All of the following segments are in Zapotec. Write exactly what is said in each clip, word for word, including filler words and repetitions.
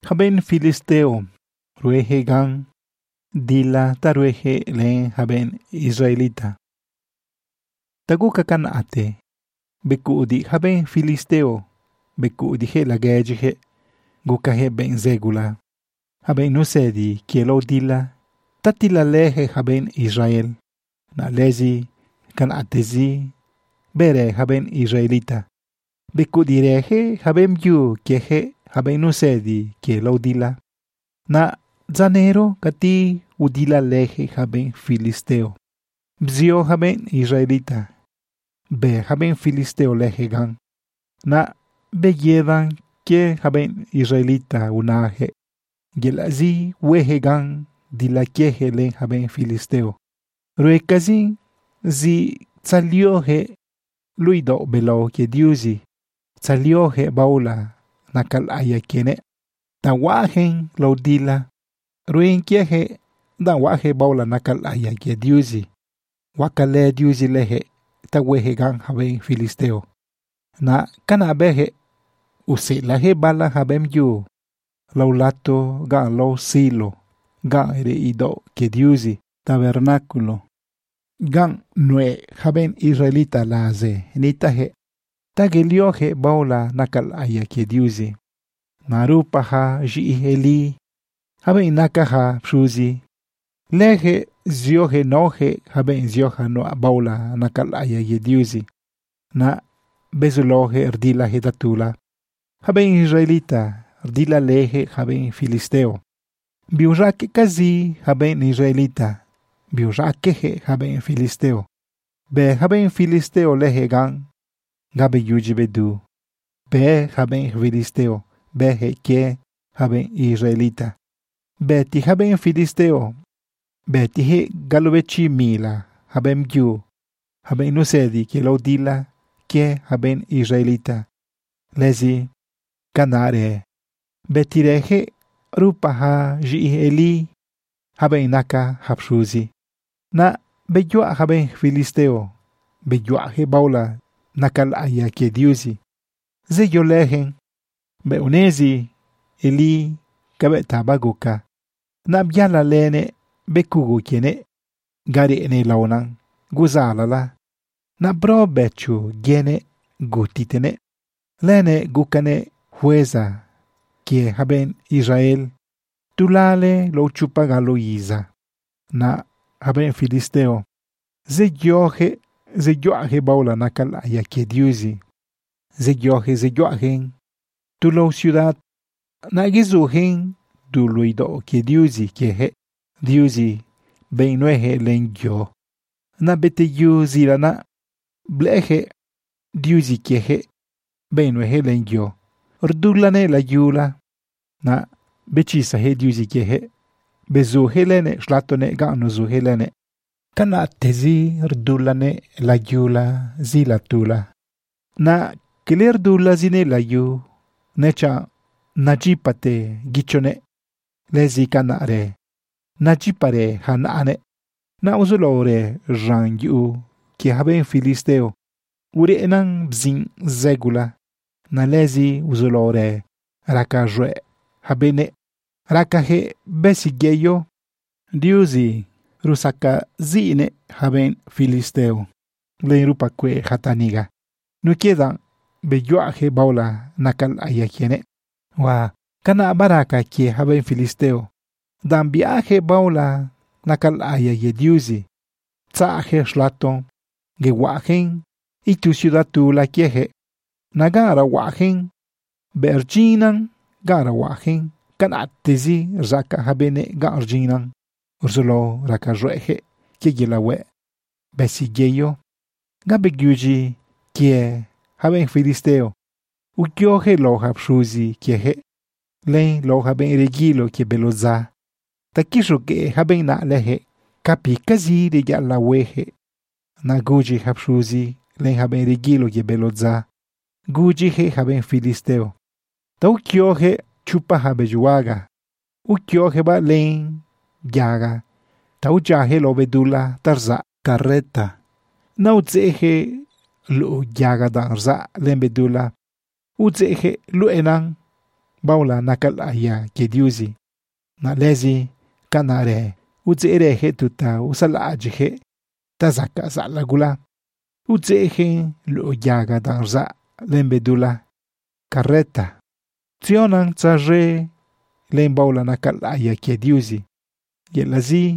Haben Filisteo, rueje gan, dila tarueje len haben Israelita. Taguka kan ate, beku di haben Filisteo, beku di he lageje, guka he ben zegula. Haben nusedi kielo dila, tatila leje haben Israel, na lezi kan atezi, bere haben Israelita. Beku direje haben yu keje haben nusedi kielo dila. Na zanero kati udila leje haben Filisteo. Bzio haben Israelita. Be haben Filisteo leje gan. Na be llevan que haben Israelita unaje. Gelazi weje gan dila keje le haben Filisteo. Ruekazi zi salioje luido belo que diusi. Salioje baula nakal ayakene. Tawajen laudila. Ruin kieje dawaje baula nakal ayake diusi. Wakale diusi leje taweje gan haben Filisteo. Na kanabeje usilaje bala haben yu. Laulato gan lo silo. Gan ere ido que diusi tabernáculo. Gan nue haben Israelita laze nitaje. Tagelioje baula nakal ayake diusi. Narupaha ji eli. Haben nakaha pshuzi. Leje zioje noje haben zioja no baula nakal ayake diusi. Na bezuloje erdila hedatula. Haben Israelita erdila leje haben Filisteo. Biurake kazi haben Israelita. Biurake haben Filisteo. Be haben Filisteo leje gan. Gabe yuji bedu. Be haben Filisteo. Be ke haben Israelita. Be ti haben Filisteo. Be ti he galovechi mila. Haben yu. Haben nusedi ke laudila. Ke haben Israelita. Lezi kanare. Be tireje rupaha ji eli. Haben naka hapshuzi. Na be yua haben Filisteo. Be yua he baula. Nakal ayake diusi. Ze yo lejen. Be unezi. Eli. Kabe tabaguka. Na byala lene. Be kugu kiene. Gari ene launan. Guzalala. Na bro bechu gene gutitene. Lene gukane hueza. Kie haben Israel. Tulale lo chupagalo iza. Na haben Filisteo. Ze yoje. Ze yoaje baula nakal ayake diusi. Ze yoje ze yoajen. Tulo ciudad. Na gizujen. Tuluido ke diusi keje. Diusi. Ben nueje len yo. Na bete yu zirana. Bleje. Diusi keje. Ben nueje len yo. Ordulane la yula. Na bechisa he diusi keje. Bezuhelene slatone gano zuhelene. Kana tezi rdulane la yula zilatula. Na kiler dula zine la yu. Necha najipate gichone. Lezi kanare. Najipare hanane. Na uzulore ran yu. Ki haben Filisteo. Uri enan bzin zegula. Na lezi uzulore. Raka jwe. Habene. Raka he besigeyo. Diusi. Rusaka zine haben Filisteo. Le rupa kwe hataniga. No queda beyoaje baula nakal ayakiene. Wa kana baraka kie haben Filisteo. Dan viaje baula nakal ayaye diusi. Tsaje shlato. Gewajen. Y tu ciudad tu la kieje. Nagara wajen. Berginan. Gara wajen. Kanatezi zaka habene garginan. Ursulo rakajueje, que yelawe, besigeyo, gabegyuji, kie, haben Filisteo, ukyoje lo hapshuzi, kieje, len lo haben regilo que beloza, takisho que haben na leje, kapi kazi de yalaweje, na guji hapshuzi, len haben regilo que beloza, guji he haben Filisteo, ta ukyoje chupa habejuaga, ukyoje ba len, yaga, taujaje lo bedula tarza carreta. Nautzeje lu yaga darza lembedula. Utzeje lu enan baula nakal aya ke diusi na lezi kanare uzere he tuta usala ajihe tazaka sala gula uzehe lo yaga danza lembedula carreta tionan tsaje lembaula nakal aya ke diusi yelazi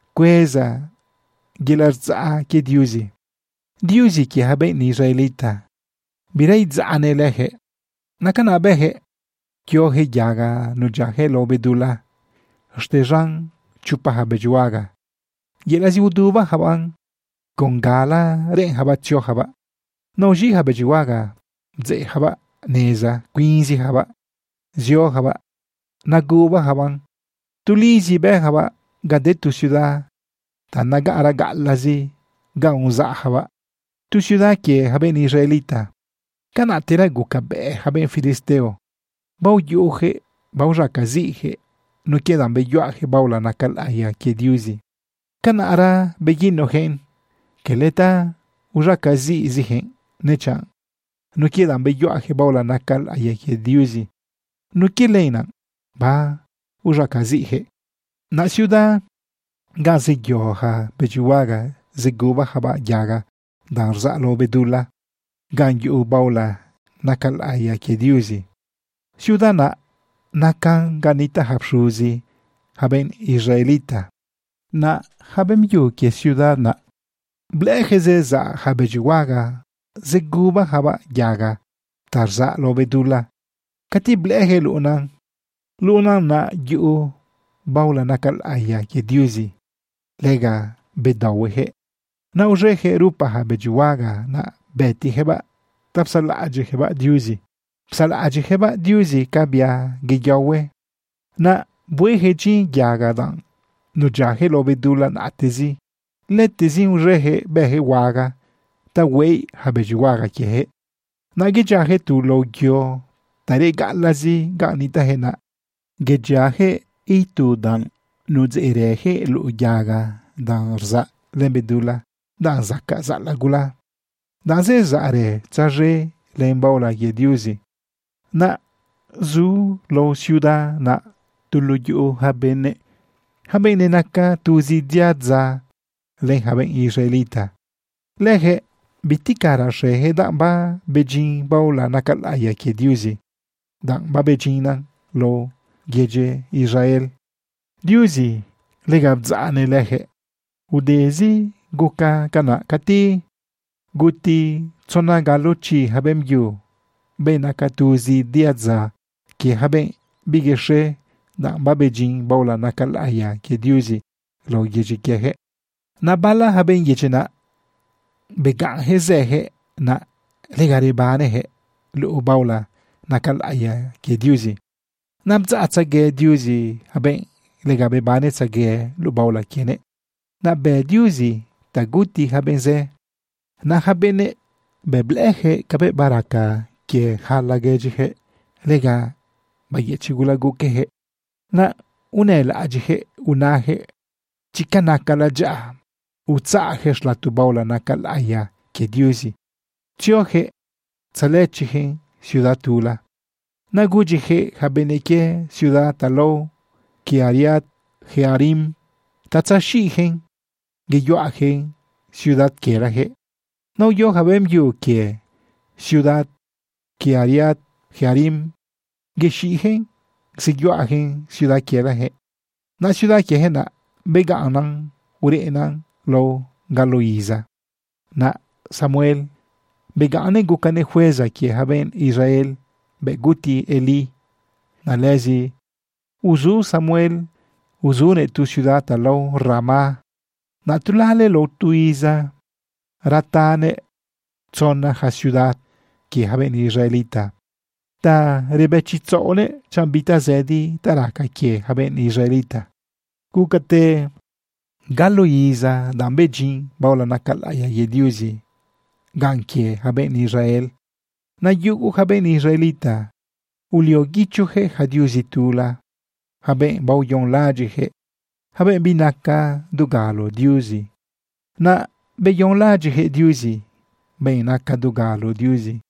kweza gilarza ke diusi diusi ki habe ni israelita birai zane lehe nakana behe kyo he yaga no jahe lo bedula stejan chupa habe juaga yelazi uduba haban con gala re haba tio haba no ji habe juaga ze haba neza quinzi haba zio haba naguba haban tulizi be haba gade tu ciudad tanaga ara galazi gaunza haba tu ciudad que haben israelita kana tera gukabe haben filisteo bau yuhe bau rakazihe no quedan belloaje baula nakal aya que diusi kana ara bellino gen que leta urakazi zihen necha no quedan belloaje baula nakal aya que diusi no kilena ba urakazihe na ciudad gazi yoha bejuaga zeguba haba yaga darza lo bedula ganyu baula nakal aya que diusi ciudad na nakan ganita hapshuzi haben israelita na haben yu que ciudad na blejeze za habejuaga zeguba haba yaga darza lo bedula kati bleje lunan lunan na yu baula nakal aya que diusi lega bedawehe na ujehe rupa habejuaga na beti heba tapsala aje heba diusi psala aje heba diusi kabia giyawe na buehe chin yaga dan no jahe lo bedula na tezi letezi ujehe behe waga ta wei habejuaga kehe na gijahe tu lo gyo tare galazi ganita hena gijahe itu dan nuzerehe lo yaga dan rza lembedula dan zaka zalagula dan ze zare tsaje lembaula ye diusi na zu lo ciudad na tuluyu habene habene naka tuzi diadza len haben israelita lehe bitikara shehe dan ba bejin baula nakal aya ke diusi dan ba bejina lo geje Israel diusi legab zane lehe udezi guka kana kati guti tsona galochi habem yu bena katuzi diadza ki haben bigeshe da babejin baula nakal aya ke diusi lo geje kehe na bala haben yechena began hezehe na legare bane he lo baula nakal aya ke diusi nabza atsage diusi haben legabe bane tsage lo baula kene na be diusi taguti habenze na habene beblehe kabe baraka ke halageje lega bayechigula gukehe na unela ajihe unahe chikana kalaja utsahe shlatu baula nakal aya ke diusi tiohe tsalechihe ciudad tula na gujihe habeneke ciudad talo kiariat jearim tatsashihen geyoaje ciudad keraje no yo habem yu que ciudad kiariat jearim geshihen sigyoaje ciudad keraje na ciudad kehena beganan urenan lo galoiza na Samuel begane gukane jueza que haben Israel beguti Eli na lezi uzu Samuel uzune tu ciudad talo Rama natulale lo tuiza ratane zona ha ciudad que haben Israelita ta rebechizone chambita zedi taraka que haben Israelita kukate galoiza dambejin baula nakal aya yediusi gankie haben Israel na yugu haben Israelita ulio gichuhe hadiusi tula haben bauyon lajihe haben binaka dugalo diusi na beyon lajihe diusi benaka dugalo diusi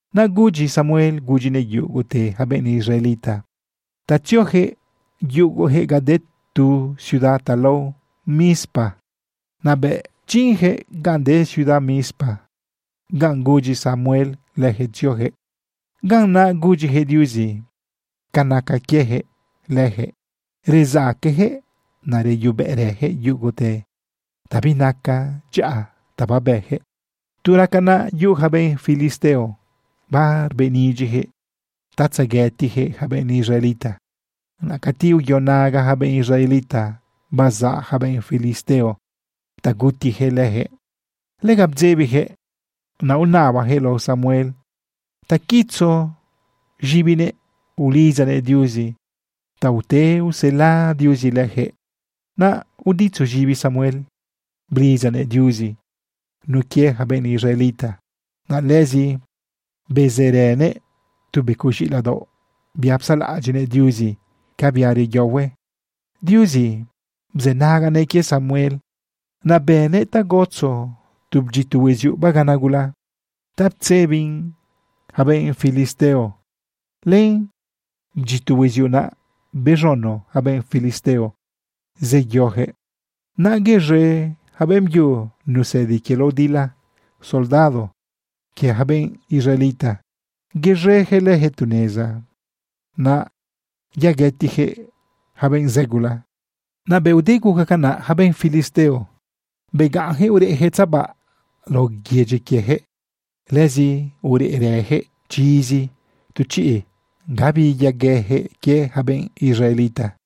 Na guji Samuel guji ne yugo te haben Israelita. Ta tioje yugo he gadet tu ciudad talo Mispa. Na be chinje gande ciudad Mispa. Gan guji Samuel leje tioje. Gan na guji he diuzi. Kanaka kieje leje. Reza keje na re yubereje yugo te. Tabinaka ja tababeje. Turakana yu haben Filisteo. Bar benijije. Tatsagetije haben Israelita. Nakatiu yonaga haben Israelita. Baza haben Filisteo. Tagutije leje. Legabzebije. Naunaba helo Samuel. Takitso jibine ulizane diuzi. Tauteu sela diuzi leje. Na uditso jibi Samuel. Blizane diuzi. Nukie haben Israelita. Na lezi bezerene tu bekushilado. Biapsala ajine diuzi. Kabiari yowe. Diuzi bzenaga nekie Samuel. Na bene tagotso tubjituwezu baganagula. Taptsebin haben Filisteo. Len jituwezu na bejono haben Filisteo. Zeyoje. Na guerre haben yu nusedi que lo dila. Soldado. Que haben Israelita. Guerre hele tuneza. Na yagetije haben zegula. Na beudegu kakana haben Filisteo. Begaje ure hetzaba lo gieje kieje. Lezi ure ereje chizi tuchi. Gabi yageje que haben Israelita.